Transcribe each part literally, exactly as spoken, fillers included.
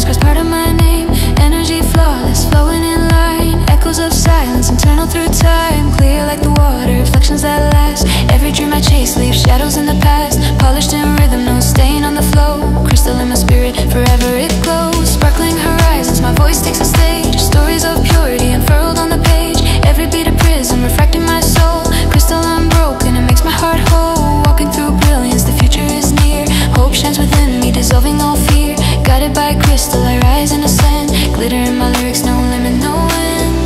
scars part of my name. Energy flawless, flowing in line. Echoes of silence, internal through time. Clear like the water, reflections that last. Every dream I chase leaves shadows in the past. Polished in rhythm, no stain on the flow. Crystal in my spirit, forever it glows. Sparkling horizons, my voice takes a stage. Stories of purity unfurled on the page. Every beat a prism, refracting my soul. Crystal unbroken, it makes my heart whole. Walking through brilliance, the future is near. Hope shines within me, dissolving all fear. Guided by crystal, I rise and ascend. Glitter in my lyrics, no limit, no end.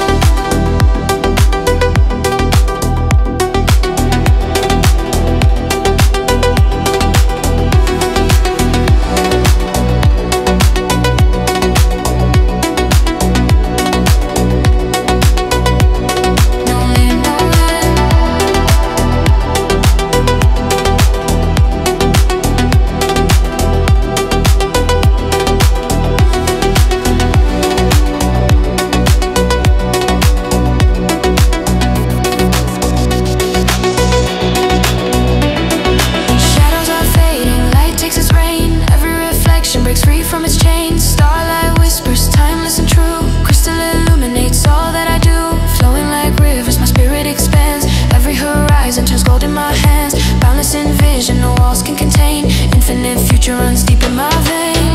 Runs deep in my veins.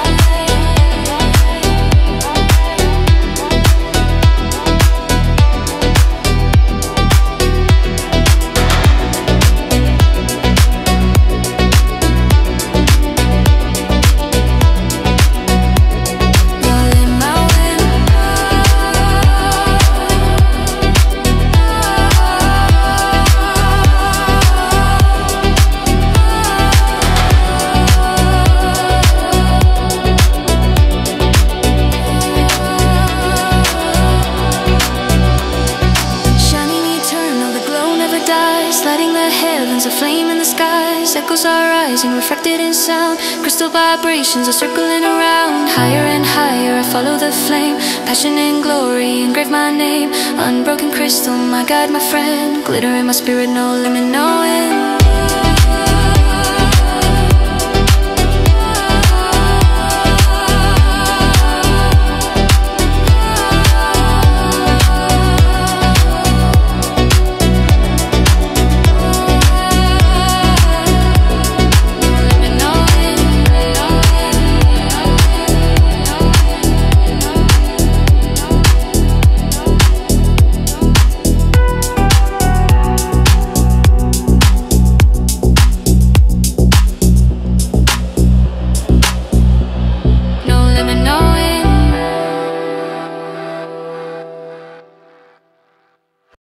Lighting the heavens, a flame in the skies. Echoes are rising, reflected in sound. Crystal vibrations are circling around. Higher and higher, I follow the flame. Passion and glory, engrave my name. Unbroken crystal, my guide, my friend. Glitter in my spirit, no limit, no end.